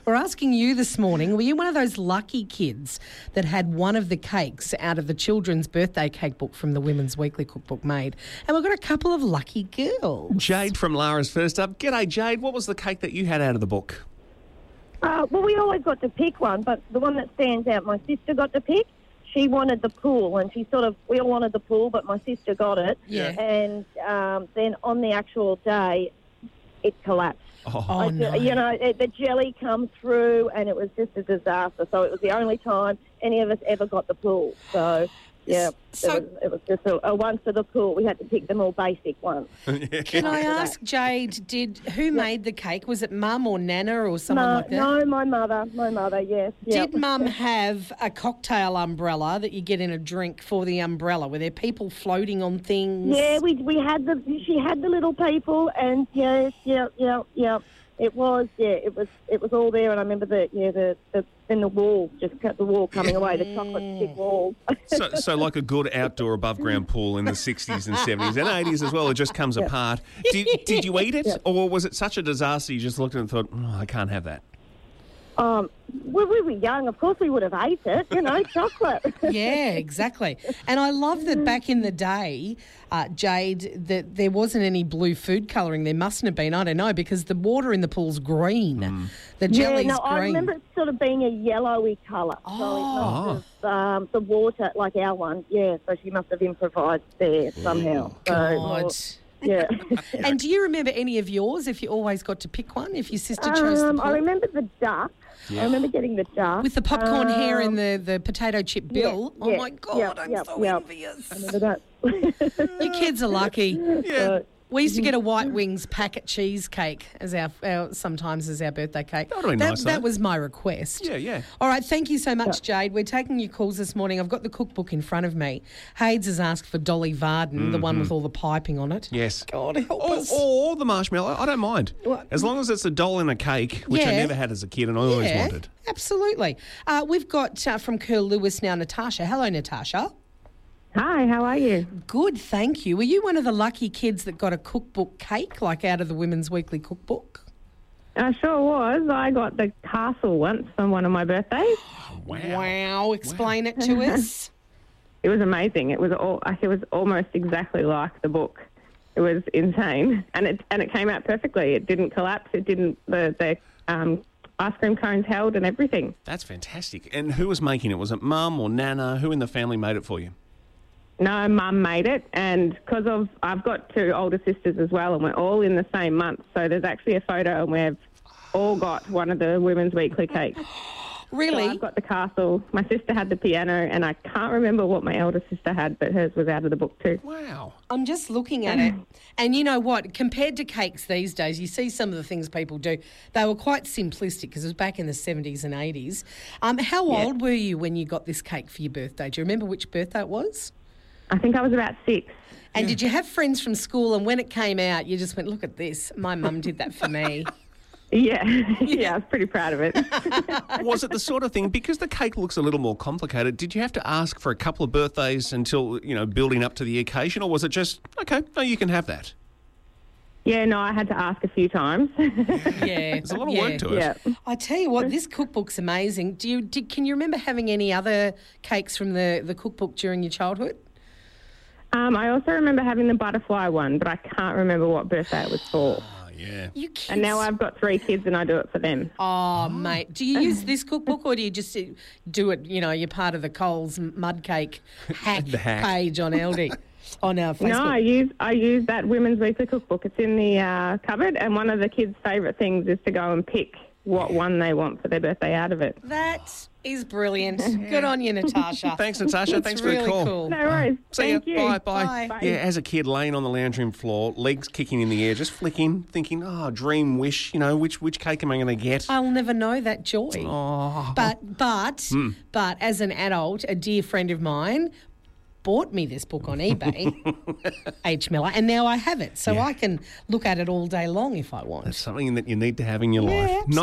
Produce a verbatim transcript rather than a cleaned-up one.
We're asking you this morning, were you one of those lucky kids that had one of the cakes out of the children's birthday cake book from the Women's Weekly Cookbook made? And we've got a couple of lucky girls. Jade from Lara's first up. G'day, Jade. What was the cake that you had out of the book? Uh, well, we always got to pick one, but the one that stands out, my sister got to pick. She wanted the pool, and she sort of, we all wanted the pool, but my sister got it. Yeah. And um, then on the actual day, it collapsed. Oh, Oh, I, no. You know, it, the jelly come through, and it was just a disaster. So it was the only time any of us ever got the pool. So, yeah, So- it, was, it was just a, a one for the pool. We had to pick the more basic ones. Can I ask, Jade, did who made the cake? Was it Mum or Nana or someone No, like that? no, my mother, my mother, yes. Did yeah. Mum have a cocktail umbrella that you get in a drink for the umbrella? Were there people floating on things? Yeah, we we had the she had the little people, and yes, yeah, yeah, yeah. It was, yeah, it was it was all there, and I remember the yeah the the then the wall just cut the wall coming away, the chocolate stick wall. so, so like a good outdoor above-ground pool in the sixties and seventies and eighties as well, it just comes apart. Did, did you eat it, or was it such a disaster you just looked at it and thought, oh, I can't have that? Um, when we were young, of course we would have ate it, you know, chocolate. Yeah, exactly. And I love that back in the day, uh, Jade, that there wasn't any blue food colouring. There mustn't have been. I don't know, because the water in the pool's green. Mm. The Yeah, jelly's no, green. I remember it sort of being a yellowy colour. So Oh. it must have, um, the water, like our one, yeah, so she must have improvised there somehow. So, God. yeah. And do you remember any of yours, if you always got to pick one, if your sister chose the Um, pool? I remember the duck. Yeah. I remember getting the duck. With the popcorn hair and Um, the, the potato chip bill. yeah, oh, yeah, my God, yeah, I'm yeah, so yeah. envious. I remember that. You kids are lucky. Uh, We used to get a White Wings packet cheesecake as our, our sometimes as our birthday cake. That would've been that, nice, that though. was my request. Yeah, yeah. All right, thank you so much, Jade. We're taking your calls this morning. I've got the cookbook in front of me. Hades has asked for Dolly Varden, the one with all the piping on it. Yes. God help Or, us. or the marshmallow. I don't mind. What? As long as it's a doll in a cake, which I Yeah. never had as a kid and I always Yeah, wanted. absolutely. Uh, we've got uh, from Curl Lewis now, Natasha. Hello, Natasha. Hi, how are you? Good, thank you. Were you one of the lucky kids that got a cookbook cake, like out of the Women's Weekly Cookbook? I sure was. I got the castle once on one of my birthdays. Wow. Wow, explain it to us. It was amazing. It was all. It was almost exactly like the book. It was insane, and it and it came out perfectly. It didn't collapse. It didn't. The the um, ice cream cones held and everything. That's fantastic. And who was making it? Was it Mum or Nana? Who in the family made it for you? No, Mum made it, and because of I've got two older sisters as well, and we're all in the same month. So there's actually a photo, and we've all got one of the Women's Weekly cakes. So Really? I've got the castle. My sister had the piano, and I can't remember what my elder sister had, but hers was out of the book too. Wow. I'm just looking at it. And you know what? Compared to cakes these days, you see some of the things people do. They were quite simplistic because it was back in the seventies and eighties. Um, how Yeah. old were you when you got this cake for your birthday? Do you remember which birthday it was? I think I was about six. And did you have friends from school and when it came out, you just went, look at this. My mum did that for me. Yeah, yeah, I was pretty proud of it. Was it the sort of thing, because the cake looks a little more complicated, did you have to ask for a couple of birthdays until, you know, building up to the occasion, or was it just, okay, no, you can have that? Yeah, no, I had to ask a few times. Yeah. There's a lot of yeah. work to it. yeah. I tell you what, this cookbook's amazing. Do you did, can you remember having any other cakes from the, the cookbook during your childhood? Um, I also remember having the butterfly one, but I can't remember what birthday it was for. Oh, yeah. You kids. And now I've got three kids and I do it for them. Oh, mate. Do you use this cookbook or do you just do it, you know, you're part of the Coles mud cake hack, The hack. page on L D, on our Facebook? No, I use I use that Women's Weekly cookbook. It's in the uh, cupboard, and one of the kids' favourite things is to go and pick what one they want for their birthday out of it. That is brilliant. Good on you, Natasha. Thanks, Natasha. That's Thanks for really the call. cool. No worries. See Thank ya. you. Bye, bye. Bye. Bye. Yeah, as a kid, laying on the lounge room floor, legs kicking in the air, just flicking, thinking, oh, dream, wish, you know, which which cake am I going to get? I'll never know that joy. Oh. But, but, but as an adult, a dear friend of mine bought me this book on eBay, H. Miller, and now I have it. So Yeah. I can look at it all day long if I want. That's something that you need to have in your Yeah, life. Not